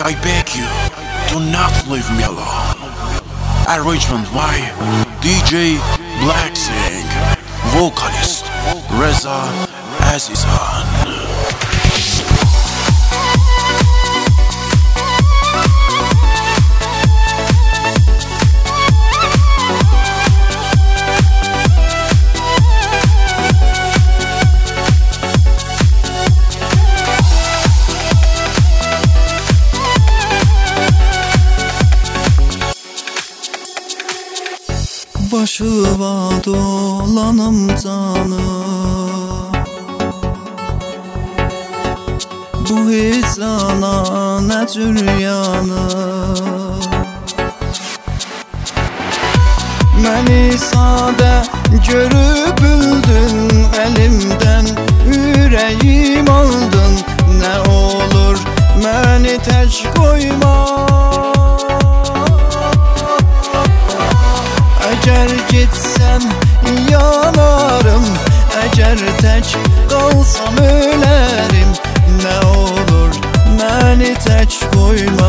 I beg you, do not leave me alone. Arrangement by DJ Black Sing, vocalist Reza Azizhan. Başıva dolanım canım, bu hicrana nə cür yanım. Məni sadə görüb büldün, əlimdən ürəyim aldın. Nə olur məni tək qoyma, əgər getsəm yanarım, əgər tək qalsam ölərim. Nə olur məni tək qoyma,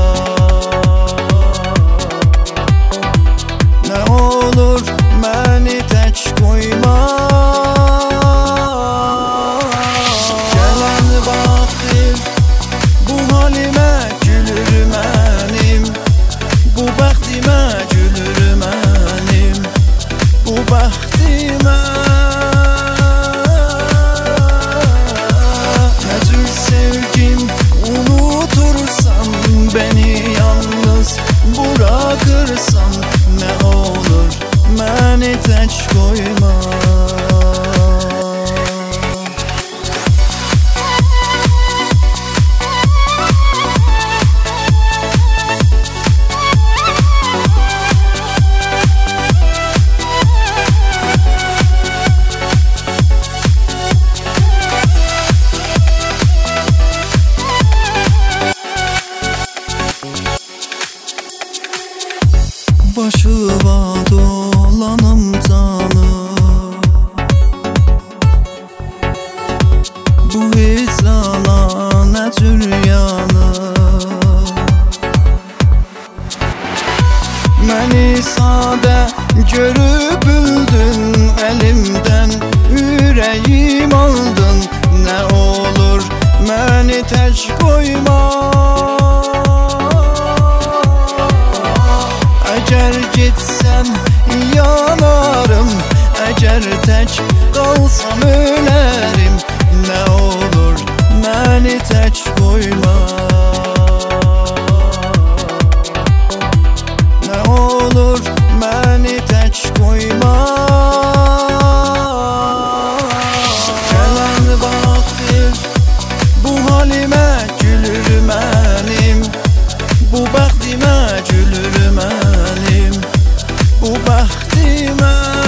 nə olur məni tək qoyma. Gələn baxır bu halimə gülür mənim, bu bəxtimə gülür mənim, bu bəxtimə. Nə cür sevgim unutursan, beni yalnız bırakırsan. Nə olur məni tək qoyma. Başıva dolanım canım, bu hicrana nə cür yanım. Məni sadə görüb büldün, əlimdən ürəyim aldın. Nə olur məni tək qoyma, əgər getsəm yanarım, əgər tək qalsam ölərim. Nə olur məni tək qoyma, nə olur məni tək qoyma. Gələn baxır bu halimə gülür mənim, bu bəxtimə gülür mənim, bu bəxtimə.